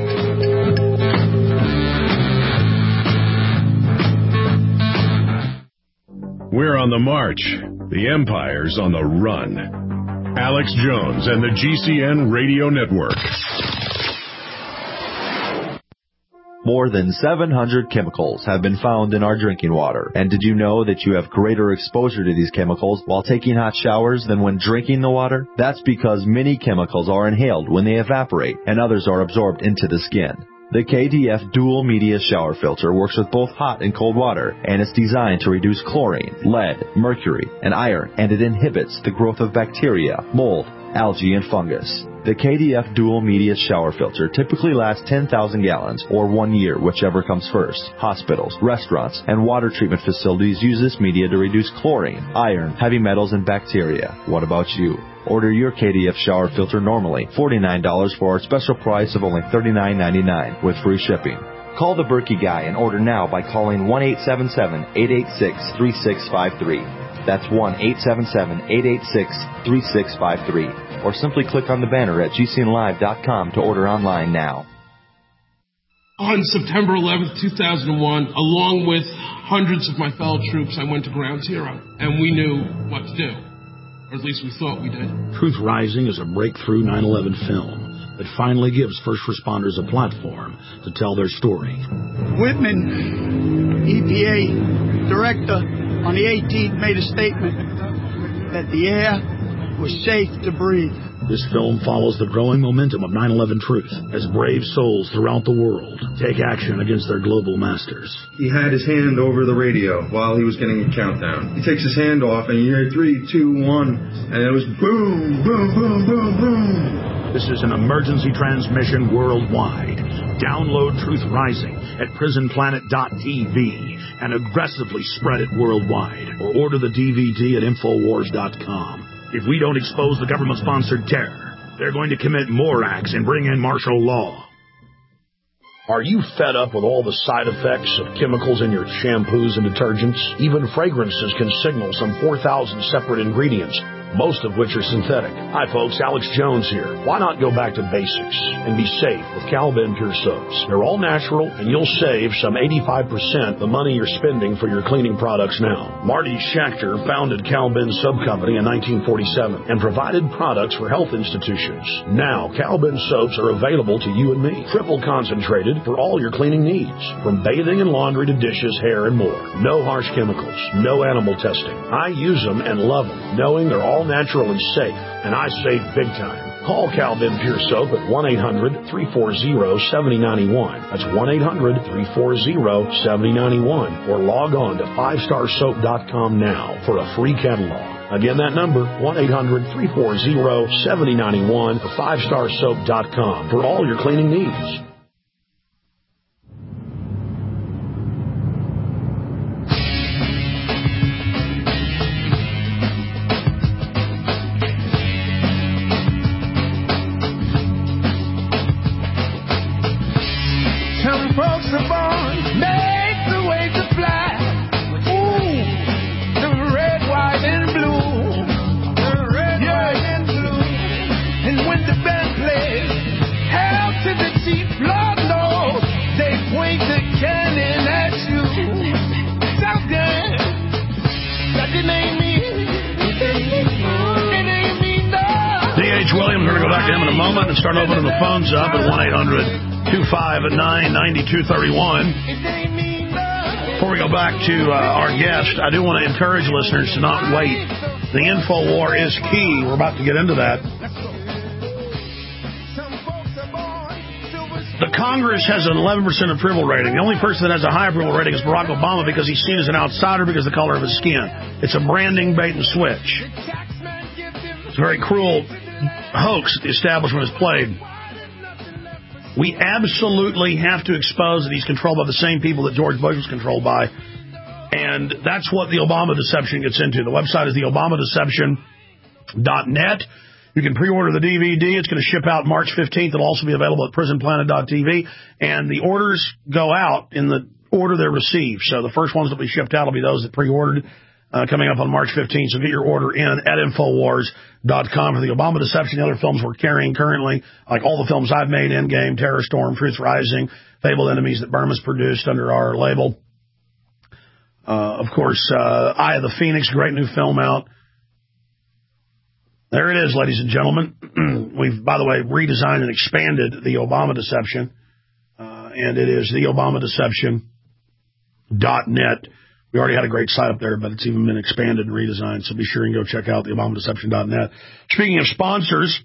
We're on the march. The empire's on the run. Alex Jones and the G C N Radio Network. More than seven hundred chemicals have been found in our drinking water. And did you know that you have greater exposure to these chemicals while taking hot showers than when drinking the water? That's because many chemicals are inhaled when they evaporate, and others are absorbed into the skin. The K D F Dual Media Shower Filter works with both hot and cold water, and it's designed to reduce chlorine, lead, mercury, and iron, and it inhibits the growth of bacteria, mold, algae, and fungus. The K D F Dual Media Shower Filter typically lasts ten thousand gallons, or one year, whichever comes first. Hospitals, restaurants, and water treatment facilities use this media to reduce chlorine, iron, heavy metals, and bacteria. What about you? Order your K D F shower filter normally, forty-nine dollars for our special price of only thirty-nine ninety-nine with free shipping. Call the Berkey Guy and order now by calling one eight seven seven, eight eight six, three six five three. That's one eight seven seven, eight eight six, three six five three. Or simply click on the banner at G C N live dot com to order online now. On September eleventh, two thousand one, along with hundreds of my fellow troops, I went to Ground Zero, and we knew what to do. Or at least we thought we did. Truth Rising is a breakthrough nine eleven film that finally gives first responders a platform to tell their story. Whitman, E P A director, on the eighteenth made a statement that the air was safe to breathe. This film follows the growing momentum of nine eleven truth as brave souls throughout the world take action against their global masters. He had his hand over the radio while he was getting a countdown. He takes his hand off and you hear three, two, one, and it was boom, boom, boom, boom, boom. This is an emergency transmission worldwide. Download Truth Rising at prison planet dot t v and aggressively spread it worldwide, or order the D V D at infowars dot com. If we don't expose the government-sponsored terror, they're going to commit more acts and bring in martial law. Are you fed up with all the side effects of chemicals in your shampoos and detergents? Even fragrances can signal some four thousand separate ingredients, most of which are synthetic. Hi folks, Alex Jones here. Why not go back to basics and be safe with Cal-Ben Pure Soaps? They're all natural, and you'll save some eighty-five percent the money you're spending for your cleaning products now. Marty Schachter founded Cal-Ben Soap Company in nineteen forty-seven and provided products for health institutions. Now, Cal-Ben soaps are available to you and me, triple concentrated for all your cleaning needs, from bathing and laundry to dishes, hair, and more. No harsh chemicals, no animal testing. I use them and love them, knowing they're all naturally safe, and I save big time. Call Cal-Ben Pure Soap at one eight hundred, three four zero, seven zero nine one. That's one eight hundred, three four zero, seven zero nine one. Or log on to five star soap dot com now for a free catalog. Again, that number, one eight hundred, three four zero, seven zero nine one, or five star soap dot com for all your cleaning needs. Start opening the phones up at one eight hundred, two five nine, nine two three one. Before we go back to uh, our guest, I do want to encourage listeners to not wait. The info war is key. We're about to get into that. The Congress has an eleven percent approval rating. The only person that has a high approval rating is Barack Obama because he's seen as an outsider because of the color of his skin. It's a branding bait and switch. It's a very cruel hoax the establishment has played. We absolutely have to expose that he's controlled by the same people that George Bush was controlled by. And that's what the Obama deception gets into. The website is the obama deception dot net. You can pre-order the D V D. It's going to ship out March fifteenth. It'll also be available at prison planet dot t v. And the orders go out in the order they're received. So the first ones that will be shipped out will be those that pre-ordered. Uh, coming up on March fifteenth, so get your order in at infowars dot com for the Obama Deception, the other films we're carrying currently, like all the films I've made, Endgame, Terror Storm, Truth Rising, Fabled Enemies that Burma's produced under our label. Uh, of course, uh, Eye of the Phoenix, great new film out. There it is, ladies and gentlemen. We've, by the way, redesigned and expanded the Obama Deception. Uh, and it is the Obama Deception dot net. We already had a great site up there, but it's even been expanded and redesigned, so be sure and go check out the Obama Deception dot net. Speaking of sponsors,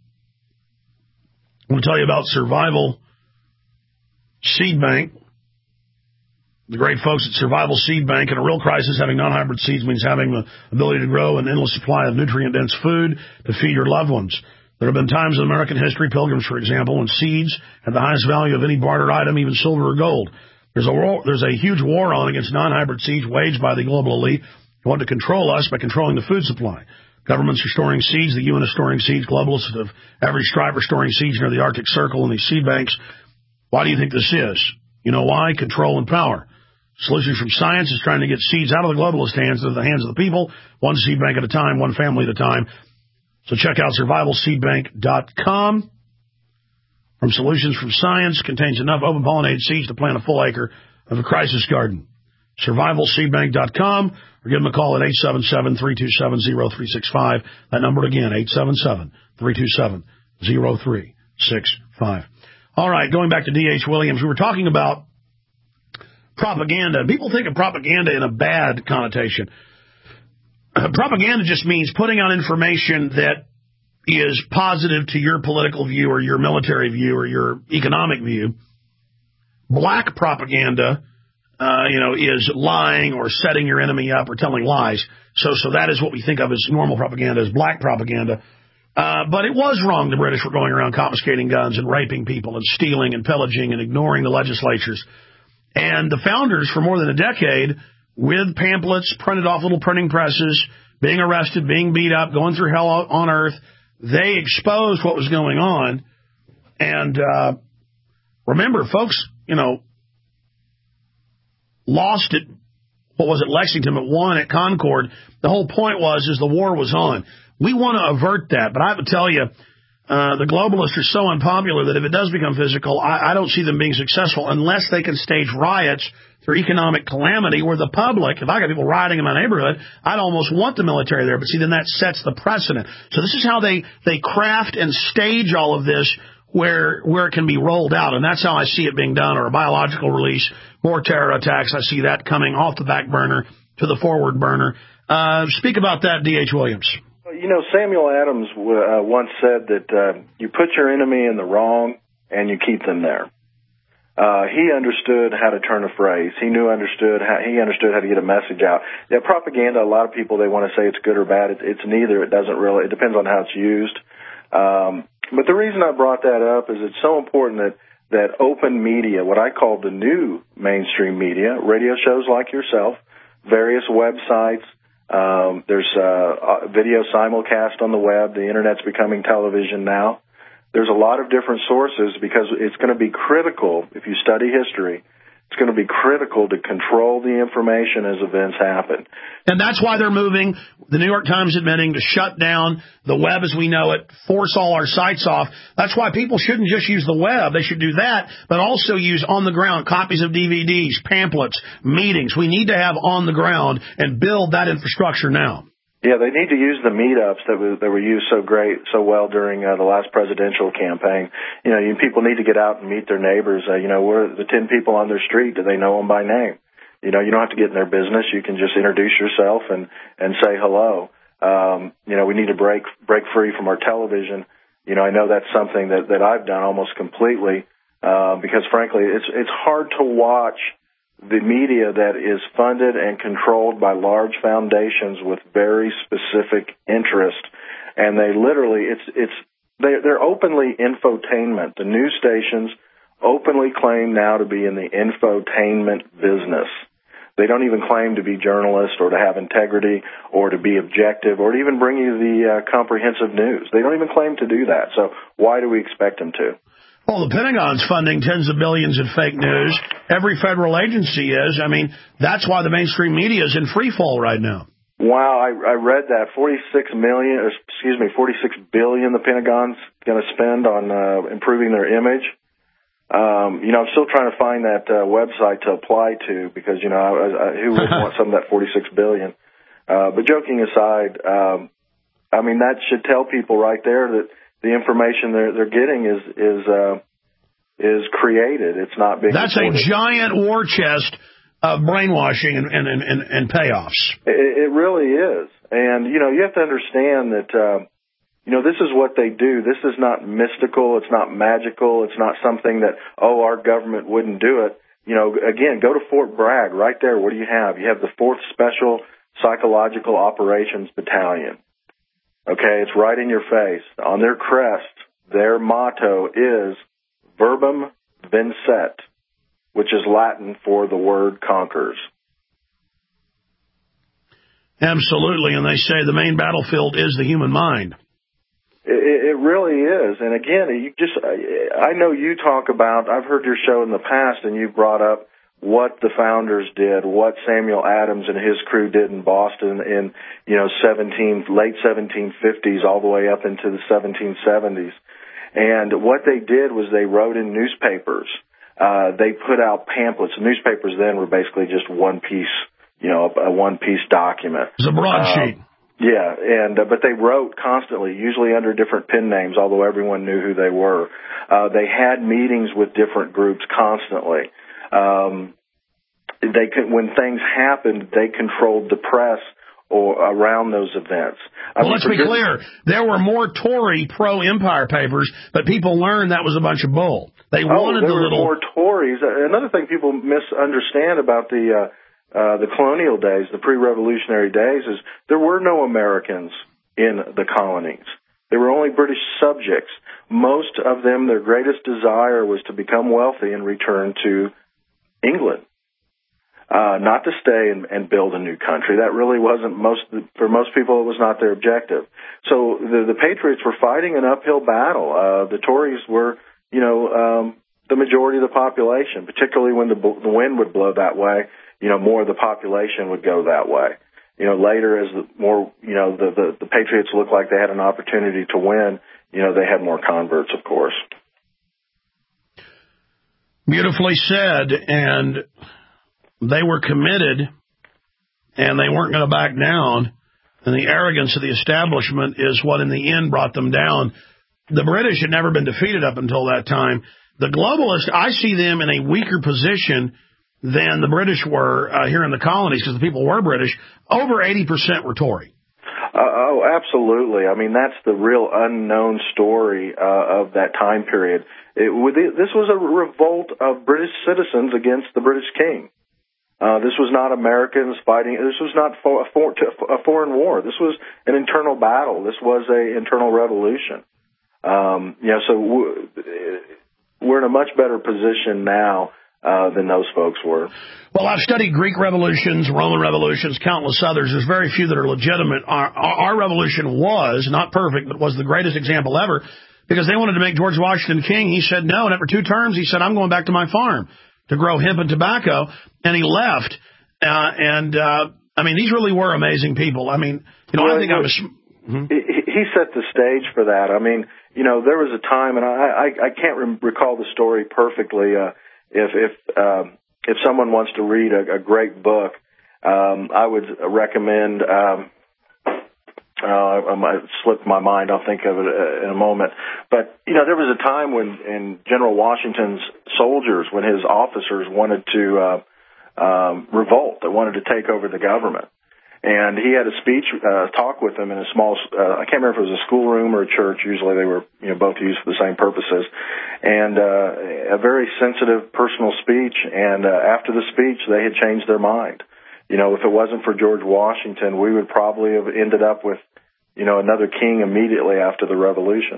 I want to tell you about Survival Seed Bank. The great folks at Survival Seed Bank. In a real crisis, having non-hybrid seeds means having the ability to grow an endless supply of nutrient-dense food to feed your loved ones. There have been times in American history, Pilgrims, for example, when seeds had the highest value of any bartered item, even silver or gold. There's a war, there's a huge war on against non-hybrid seeds waged by the global elite who want to control us by controlling the food supply. Governments are storing seeds. The U N is storing seeds. Globalists of every stripe are storing seeds near the Arctic Circle and these seed banks. Why do you think this is? You know why? Control and power. Solutions from Science is trying to get seeds out of the globalist hands into the hands of the people, one seed bank at a time, one family at a time. So check out Survival Seed Bank dot com. From Solutions from Science, contains enough open-pollinated seeds to plant a full acre of a crisis garden. Survival Seed Bank dot com, or give them a call at eight seven seven, three two seven, zero three six five. That number again, eight seven seven, three two seven, zero three six five. All right, going back to D H Williams, we were talking about propaganda. People think of propaganda in a bad connotation. Uh, propaganda just means putting out information that is positive to your political view or your military view or your economic view. Black propaganda, uh, you know, is lying or setting your enemy up or telling lies. So, so that is what we think of as normal propaganda, as black propaganda. Uh, but it was wrong. The British were going around confiscating guns and raping people and stealing and pillaging and ignoring the legislatures. And the founders, for more than a decade, with pamphlets printed off little printing presses, being arrested, being beat up, going through hell on earth, they exposed what was going on. And uh, remember, folks, you know, lost at, what was it, Lexington, at one at Concord. The whole point was, is the war was on. We want to avert that, but I have to tell you, Uh, the globalists are so unpopular that if it does become physical, I, I don't see them being successful unless they can stage riots through economic calamity where the public, if I got people rioting in my neighborhood, I'd almost want the military there. But see, then that sets the precedent. So this is how they, they craft and stage all of this where where it can be rolled out. And that's how I see it being done, or a biological release, more terror attacks. I see that coming off the back burner to the forward burner. Uh, speak about that, D H Williams. You know, Samuel Adams uh, once said that uh, you put your enemy in the wrong and you keep them there. Uh, he understood how to turn a phrase. He knew understood how he understood how to get a message out. Yeah, propaganda. A lot of people, they want to say it's good or bad. It, it's neither. It doesn't really. It depends on how it's used. Um, but the reason I brought that up is it's so important that that open media, what I call the new mainstream media, radio shows like yourself, various websites. Um, there's uh, video simulcast on the web. The Internet's becoming television now. There's a lot of different sources because it's going to be critical, if you study history, it's going to be critical to control the information as events happen. And that's why they're moving, the New York Times admitting, to shut down the web as we know it, force all our sites off. That's why people shouldn't just use the web. They should do that, but also use on-the-ground copies of D V Ds, pamphlets, meetings. We need to have on-the-ground and build that infrastructure now. Yeah, they need to use the meetups that were, that were used so great, so well during uh, the last presidential campaign. You know, you, people need to get out and meet their neighbors. Uh, you know, we're the ten people on their street. Do they know them by name? You know, you don't have to get in their business. You can just introduce yourself and, and say hello. Um, you know, we need to break break free from our television. You know, I know that's something that, that I've done almost completely uh, because, frankly, it's it's hard to watch the media that is funded and controlled by large foundations with very specific interest, and they literally, it's it's they, they're openly infotainment. The news stations openly claim now to be in the infotainment business. They don't even claim to be journalists or to have integrity or to be objective or to even bring you the uh, comprehensive news. They don't even claim to do that. So why do we expect them to? Well, the Pentagon's funding tens of billions in fake news. Every federal agency is. I mean, that's why the mainstream media is in free fall right now. Wow, I, I read that forty-six million, excuse me, forty-six billion the Pentagon's going to spend on uh, improving their image. Um, you know, I'm still trying to find that uh, website to apply to because, you know, I, I, who would want some of that forty-six billion? Uh, but joking aside, um, I mean, that should tell people right there that the information they're, they're getting is is uh, is created. It's not being That's reported. a giant war chest of brainwashing and, and, and, and payoffs. It, it really is. And, you know, you have to understand that, uh, you know, this is what they do. This is not mystical. It's not magical. It's not something that, oh, our government wouldn't do it. You know, again, go to Fort Bragg. Right there, what do you have? You have the fourth Special Psychological Operations Battalion. Okay, it's right in your face. On their crest, their motto is Verbum Vincet, which is Latin for the word conquers. Absolutely, and they say the main battlefield is the human mind. It, it really is. And again, you just, I know you talk about, I've heard your show in the past, and you brought up what the founders did, what Samuel Adams and his crew did in Boston in, you know, seventeen, late seventeen fifties all the way up into the seventeen seventies. And what they did was they wrote in newspapers. Uh, they put out pamphlets. Newspapers then were basically just one piece, you know, a one-piece document. It was a broadsheet. Um, yeah, and uh, but they wrote constantly, usually under different pen names, although everyone knew who they were. Uh, they had meetings with different groups constantly. Um, they could, when things happened, they controlled the press or around those events. I Well, mean, let's be good, clear. There were more Tory pro-empire papers, but people learned that was a bunch of bull. They oh, wanted there the were little more Tories. Another thing people misunderstand about the uh, uh, the colonial days, the pre-revolutionary days, is there were no Americans in the colonies. They were only British subjects. Most of them, their greatest desire was to become wealthy and return to England. Uh, not to stay and, and build a new country. That really wasn't most, for most people, it was not their objective. So the, the Patriots were fighting an uphill battle. Uh, the Tories were, you know, um, the majority of the population, particularly when the, the wind would blow that way, you know, more of the population would go that way. You know, later as the more, you know, the, the, the Patriots looked like they had an opportunity to win, you know, they had more converts, of course. Beautifully said, and they were committed, and they weren't going to back down, and the arrogance of the establishment is what in the end brought them down. The British had never been defeated up until that time. The globalists, I see them in a weaker position than the British were uh, here in the colonies, because the people were British. Over eighty percent were Tory. Uh, oh, absolutely. I mean, that's the real unknown story uh, of that time period. It, this was a revolt of British citizens against the British king. Uh, this was not Americans fighting. This was not for, for, a foreign war. This was an internal battle. This was an internal revolution. Um, you know, so we're in a much better position now uh, than those folks were. Well, I've studied Greek revolutions, Roman revolutions, countless others. There's very few that are legitimate. Our, our revolution was, not perfect, but was the greatest example ever, because they wanted to make George Washington king. He said no, and after two terms, he said, I'm going back to my farm to grow hemp and tobacco, and he left. Uh, and, uh, I mean, these really were amazing people. I mean, you know, well, I think I was... Mm-hmm. He, he set the stage for that. I mean, you know, there was a time, and I, I, I can't re- recall the story perfectly. Uh, if if um, if someone wants to read a, a great book, um, I would recommend... Um, Uh, I might slip my mind. I'll think of it uh, in a moment. But, you know, there was a time when in General Washington's soldiers, when his officers wanted to uh, um, revolt, they wanted to take over the government. And he had a speech, uh, talk with them in a small, uh, I can't remember if it was a schoolroom or a church. Usually they were, you know, both used for the same purposes. And uh, a very sensitive personal speech. And uh, after the speech, they had changed their mind. You know, if it wasn't for George Washington, we would probably have ended up with, you know, another king immediately after the revolution.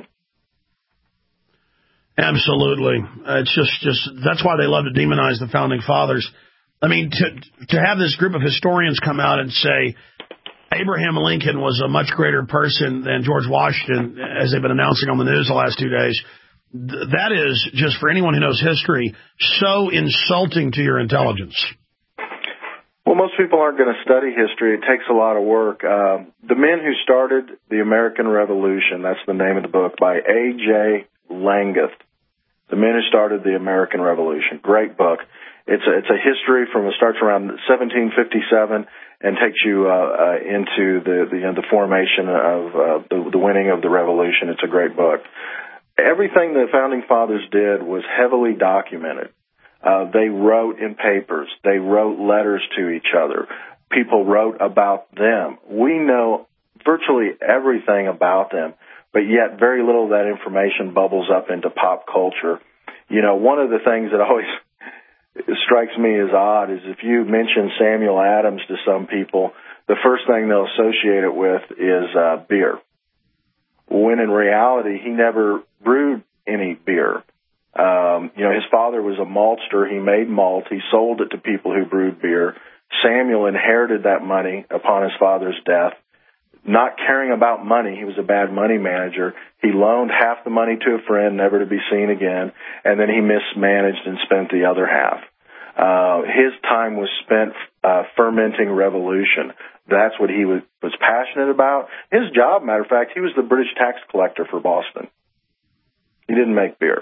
Absolutely. Uh, it's just, just, that's why they love to demonize the founding fathers. I mean, to, to have this group of historians come out and say Abraham Lincoln was a much greater person than George Washington, as they've been announcing on the news the last two days, th- that is, just for anyone who knows history, so insulting to your intelligence. Well, most people aren't going to study history. It takes a lot of work. Uh, the men who started the American Revolution, that's the name of the book, by A J Langeth. The men who started the American Revolution. Great book. It's a, it's a history from, it starts around seventeen fifty-seven and takes you uh, uh, into the, the, you know, the formation of uh, the, the winning of the revolution. It's a great book. everything the Founding Fathers did was heavily documented. Uh, they wrote in papers. They wrote letters to each other. People wrote about them. We know virtually everything about them, but yet very little of that information bubbles up into pop culture. You know, one of the things that always strikes me as odd is if you mention Samuel Adams to some people, the first thing they'll associate it with is uh, beer, when in reality he never brewed any beer. Um, you know, his father was a maltster. He made malt. He sold it to people who brewed beer. Samuel inherited that money upon his father's death. Not caring about money, he was a bad money manager. He loaned half the money to a friend, never to be seen again, and then he mismanaged and spent the other half. Uh, his time was spent uh, fermenting revolution. That's what he was, was passionate about. His job, matter of fact, he was the British tax collector for Boston. He didn't make beer.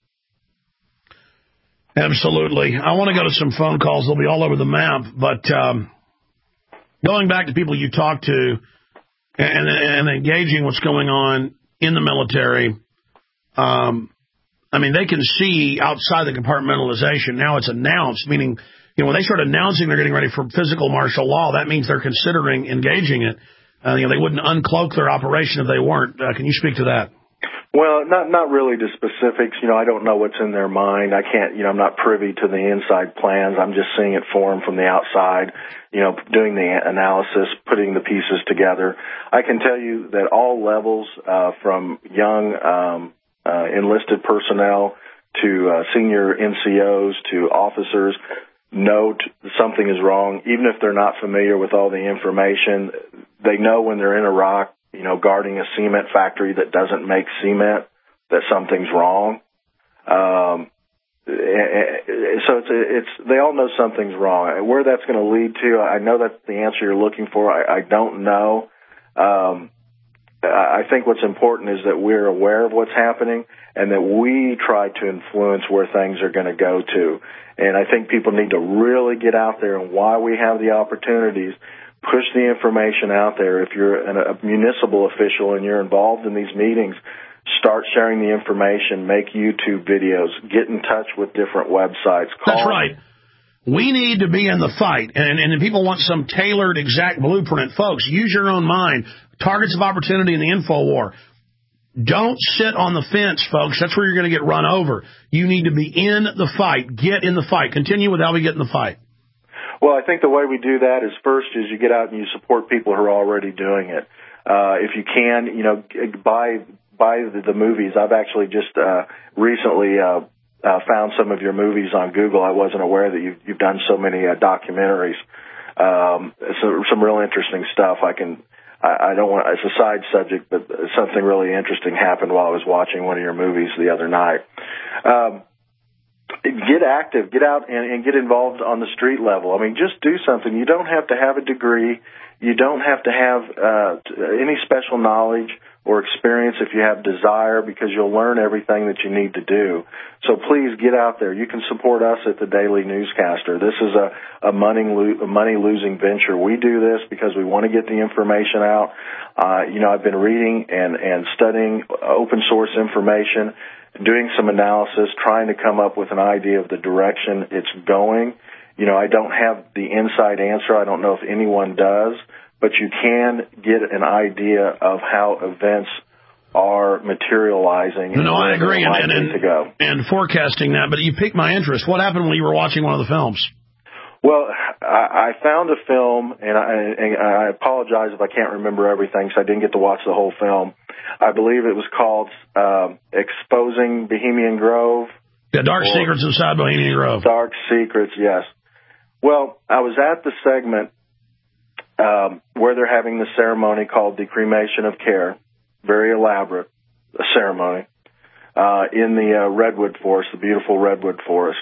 Absolutely. I want to go to some phone calls. They'll be all over the map. But um, going back to people you talk to and, and engaging what's going on in the military, um, I mean, they can see outside the compartmentalization. Now it's announced, meaning, you know, when they start announcing they're getting ready for physical martial law, that means they're considering engaging it. Uh, you know, they wouldn't uncloak their operation if they weren't. Uh, can you speak to that? Well, not not really to specifics. You know, I don't know what's in their mind. I can't, you know, I'm not privy to the inside plans. I'm just seeing it form from the outside, you know, doing the analysis, putting the pieces together. I can tell you that all levels, uh, from young um, uh, enlisted personnel to uh, senior N C Os to officers, know something is wrong. Even if they're not familiar with all the information, they know when they're in Iraq, you know, guarding a cement factory that doesn't make cement, that something's wrong. Um, so it's, it's, they all know something's wrong. Where that's going to lead to, I know that's the answer you're looking for. I, I don't know. Um, I think what's important is that we're aware of what's happening and that we try to influence where things are going to go to. And I think people need to really get out there, and while we have the opportunities, push the information out there. If you're a municipal official and you're involved in these meetings, start sharing the information, make YouTube videos, get in touch with different websites. Call That's right. We need to be in the fight, and, and people want some tailored, exact blueprint. Folks, use your own mind. Targets of opportunity in the info war. Don't sit on the fence, folks. That's where you're going to get run over. You need to be in the fight. Get in the fight. Continue with how we get in the fight. Well, I think the way we do that is first is you get out and you support people who are already doing it. Uh, if you can, you know, buy buy the, the movies. I've actually just uh, recently uh, uh, found some of your movies on Google. I wasn't aware that you've, you've done so many uh, documentaries. Um, so, some real interesting stuff. I can. I, I don't want. It's a side subject, but something really interesting happened while I was watching one of your movies the other night. Um, Get active, get out and, and get involved on the street level. I mean, just do something. You don't have to have a degree. You don't have to have uh, any special knowledge or experience if you have desire, because you'll learn everything that you need to do. So please get out there. You can support us at the Daily Newscaster. This is a, a money a money-losing venture. We do this because we want to get the information out. Uh, you know, I've been reading and, and studying open source information, doing some analysis, trying to come up with an idea of the direction it's going. You know, I don't have the inside answer. I don't know if anyone does, but you can get an idea of how events are materializing. No, I agree, and, and, and, to go. and forecasting that, but you piqued my interest. What happened when you were watching one of the films? Well, I, I found a film, and I, and I apologize if I can't remember everything, so I didn't get to watch the whole film. I believe it was called um, Exposing Bohemian Grove. Yeah, Dark Secrets Inside Bohemian Grove. Dark Secrets, yes. Well, I was at the segment um, where they're having the ceremony called the Cremation of Care, very elaborate a ceremony, uh, in the uh, Redwood Forest, the beautiful Redwood Forest.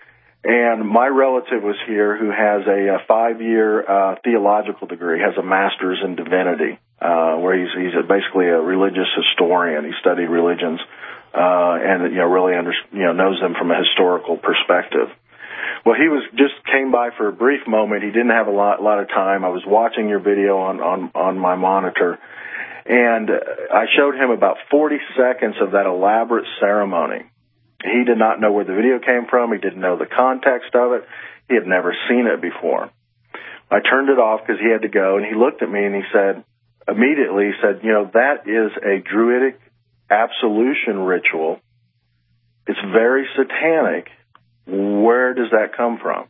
And my relative was here who has a, a five-year uh, theological degree, has a master's in divinity, uh, where he's, he's a, basically a religious historian. He studied religions uh, and, you know, really under, you know, knows them from a historical perspective. Well, he was just came by for a brief moment. He didn't have a lot, lot of time. I was watching your video on, on, on my monitor. And I showed him about forty seconds of that elaborate ceremony. He did not know where the video came from. He didn't know the context of it. He had never seen it before. I turned it off because he had to go, and he looked at me and he said, immediately he said, you know, that is a Druidic absolution ritual. It's very satanic. Where does that come from?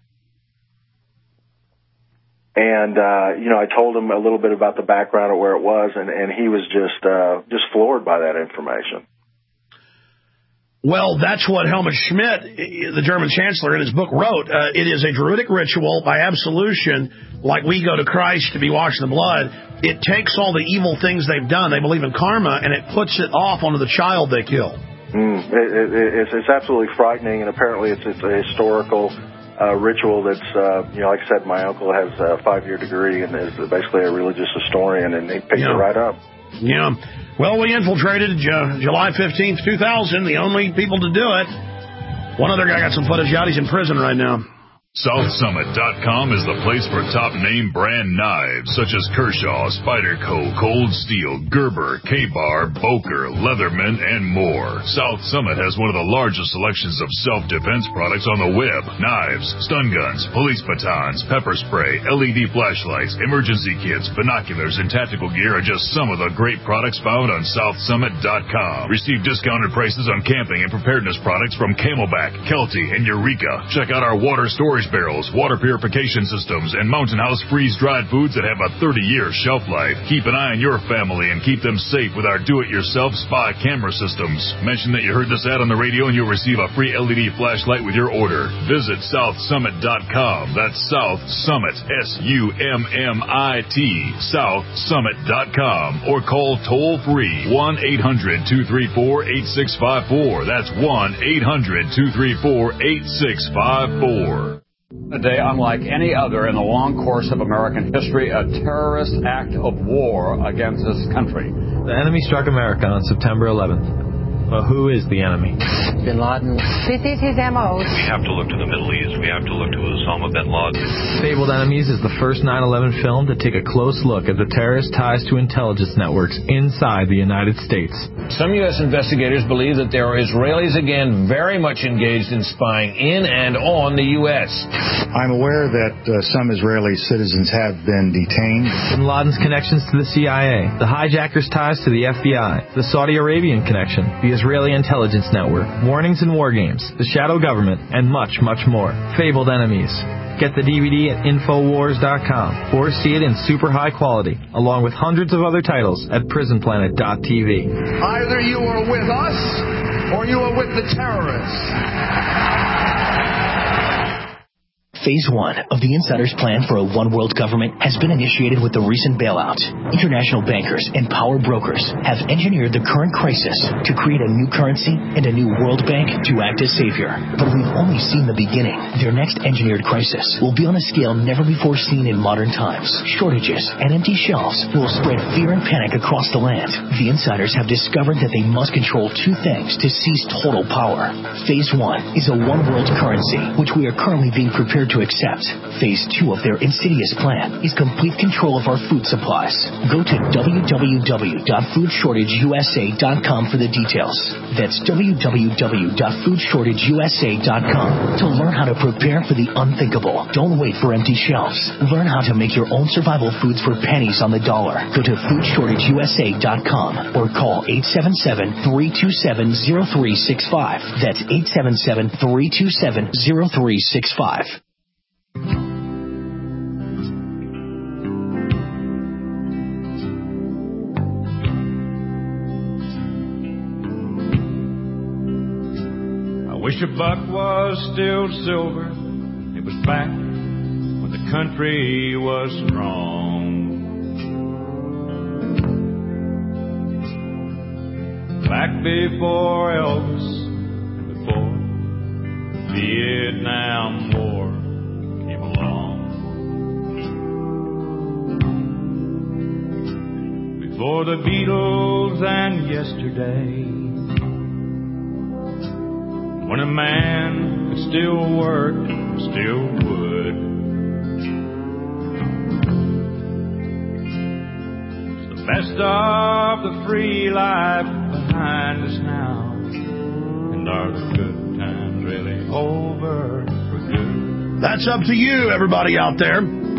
And, uh, you know, I told him a little bit about the background of where it was, and, and he was just, uh, just floored by that information. Well, that's what Helmut Schmidt, the German chancellor, in his book wrote. Uh, it is a Druidic ritual by absolution, like we go to Christ to be washed in the blood. It takes all the evil things they've done, they believe in karma, and it puts it off onto the child they kill. Mm, it, it, it's, it's absolutely frightening, and apparently it's, it's a historical uh, ritual that's, uh, you know, like I said, my uncle has a five-year degree and is basically a religious historian, and he picked yeah. it right up. Yeah. Well, we infiltrated uh, July fifteenth, two thousand, the only people to do it. One other guy got some footage out. He's in prison right now. South Summit dot com is the place for top name brand knives such as Kershaw, Spyderco, Cold Steel, Gerber, K-Bar, Boker, Leatherman, and more. South Summit has one of the largest selections of self-defense products on the web. Knives, stun guns, police batons, pepper spray, L E D flashlights, emergency kits, binoculars, and tactical gear are just some of the great products found on South Summit dot com. Receive discounted prices on camping and preparedness products from Camelback, Kelty, and Eureka. Check out our water storage barrels, water purification systems, and Mountain House freeze-dried foods that have a thirty-year shelf life. Keep an eye on your family and keep them safe with our do-it-yourself spy camera systems. Mention that you heard this ad on the radio and you'll receive a free L E D flashlight with your order. Visit South Summit dot com. That's South Summit, S U M M I T, South Summit dot com. Or call toll-free one eight hundred two three four eight six five four. That's one eight hundred two three four eight six five four. A day unlike any other in the long course of American history, a terrorist act of war against this country. The enemy struck America on September eleventh. But who is the enemy? Bin Laden. This is his M O. We have to look to the Middle East. We have to look to Osama bin Laden. Fabled Enemies is the first nine eleven film to take a close look at the terrorist ties to intelligence networks inside the United States. Some U S investigators believe that there are Israelis again very much engaged in spying in and on the U S. I'm aware that uh, some Israeli citizens have been detained. Bin Laden's connections to the C I A, the hijackers' ties to the F B I, the Saudi Arabian connection, the Israeli intelligence network, warnings and war games, the shadow government, and much, much more. Fabled Enemies. Get the D V D at Infowars dot com or see it in super high quality, along with hundreds of other titles at Prison Planet dot T V. Either you are with us or you are with the terrorists. Phase one of the Insider's plan for a one-world government has been initiated with the recent bailout. International bankers and power brokers have engineered the current crisis to create a new currency and a new world bank to act as savior. But we've only seen the beginning. Their next engineered crisis will be on a scale never before seen in modern times. Shortages and empty shelves will spread fear and panic across the land. The Insiders have discovered that they must control two things to seize total power. Phase one is a one-world currency, which we are currently being prepared to to accept. Phase two of their insidious plan is complete control of our food supplies. Go to w w w dot food shortage u s a dot com for the details. That's w w w dot food shortage u s a dot com to learn how to prepare for the unthinkable. Don't wait for empty shelves. Learn how to make your own survival foods for pennies on the dollar. Go to food shortage u s a dot com or call eight seven seven, three two seven, zero three six five. That's eight seven seven, three two seven, zero three six five. I wish a buck was still silver. It was back when the country was strong. Back before Elvis and before the Vietnam War came along. Before the Beatles and yesterday, when a man could still work, still would. It's the best of the free life behind us now? And are the good times really over for good? That's up to you, everybody out there.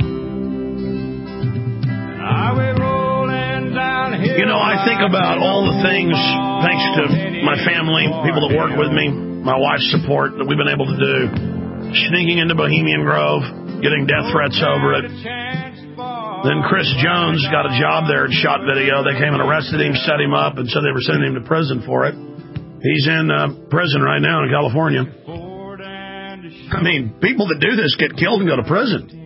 Are we rolling downhill? You know, I think about all the things, thanks to my family, people that work with me, my wife's support, that we've been able to do. Sneaking into Bohemian Grove, getting death threats over it. Then Chris Jones got a job there and shot video. They came and arrested him, set him up, and said they were sending him to prison for it. He's in uh, prison right now in California. I mean, people that do this get killed and go to prison.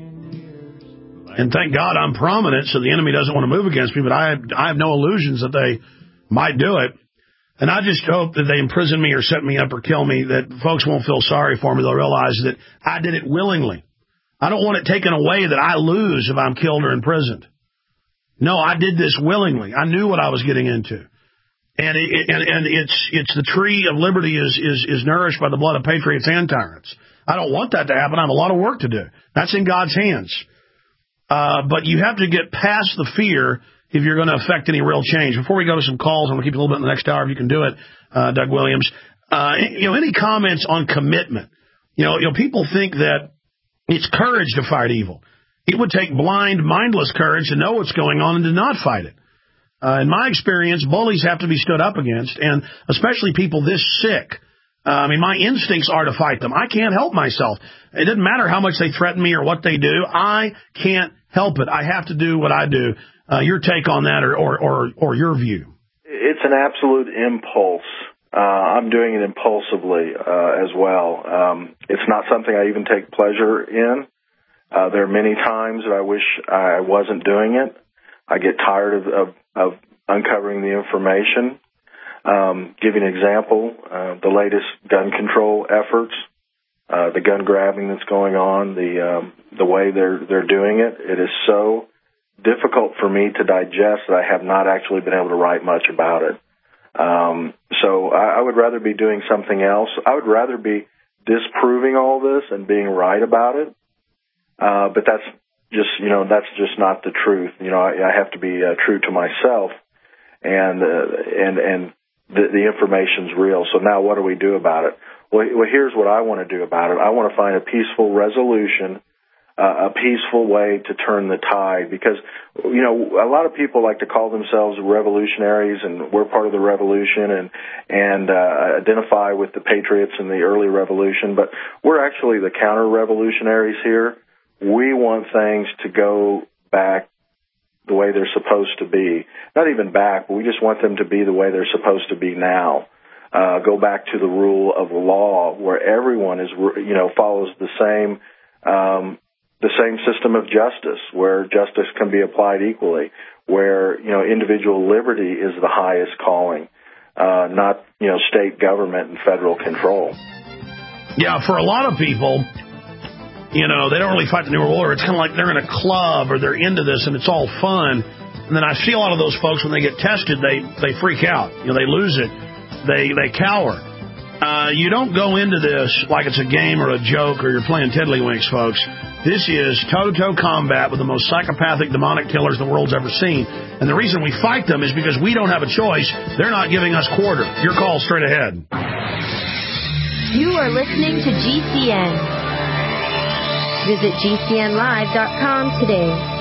And thank God I'm prominent, so the enemy doesn't want to move against me, but I have, I have no illusions that they might do it. And I just hope that they imprison me or set me up or kill me, that folks won't feel sorry for me. They'll realize that I did it willingly. I don't want it taken away that I lose if I'm killed or imprisoned. No, I did this willingly. I knew what I was getting into. And it, and, and it's it's the tree of liberty is, is, is nourished by the blood of patriots and tyrants. I don't want that to happen. I have a lot of work to do. That's in God's hands. Uh, but you have to get past the fear if you're going to affect any real change. Before we go to some calls, I'm going to keep you a little bit in the next hour if you can do it, uh, Doug Williams. Uh, you know, any comments on commitment? You know, you know, people think that it's courage to fight evil. It would take blind, mindless courage to know what's going on and to not fight it. Uh, in my experience, bullies have to be stood up against, and especially people this sick. Uh, I mean, my instincts are to fight them. I can't help myself. It doesn't matter how much they threaten me or what they do. I can't help it. I have to do what I do. Uh, your take on that, or, or, or, or your view? It's an absolute impulse. Uh, I'm doing it impulsively uh, as well. Um, it's not something I even take pleasure in. Uh, there are many times that I wish I wasn't doing it. I get tired of, of, of uncovering the information. Um, give you an example, uh, the latest gun control efforts, uh, the gun grabbing that's going on, the um, the way they're they're doing it, it is so difficult for me to digest that I have not actually been able to write much about it. Um, so I, I would rather be doing something else. I would rather be disproving all this and being right about it. Uh, but that's just, you know, that's just not the truth. You know, I, I have to be uh, true to myself, and uh, and and the, the information's real. So now, what do we do about it? Well, well, here's what I want to do about it. I want to find a peaceful resolution, uh, a peaceful way to turn the tide, because, you know, a lot of people like to call themselves revolutionaries, and we're part of the revolution, and and uh, identify with the patriots in the early revolution, but we're actually the counter-revolutionaries here. We want things to go back the way they're supposed to be. Not even back, but we just want them to be the way they're supposed to be now. Uh, go back to the rule of law, where everyone is, you know, follows the same, um, the same system of justice, where justice can be applied equally, where, you know, individual liberty is the highest calling, uh, not, you know, state government and federal control. Yeah, for a lot of people, you know, they don't really fight the New World Order. It's kind of like they're in a club or they're into this and it's all fun. And then I see a lot of those folks, when they get tested, they, they freak out. You know, they lose it. They they cower. Uh, you don't go into this like it's a game or a joke or you're playing tiddlywinks, folks. This is toe-to-toe combat with the most psychopathic, demonic killers the world's ever seen. And the reason we fight them is because we don't have a choice. They're not giving us quarter. Your call straight ahead. You are listening to G C N. Visit G C N live dot com today.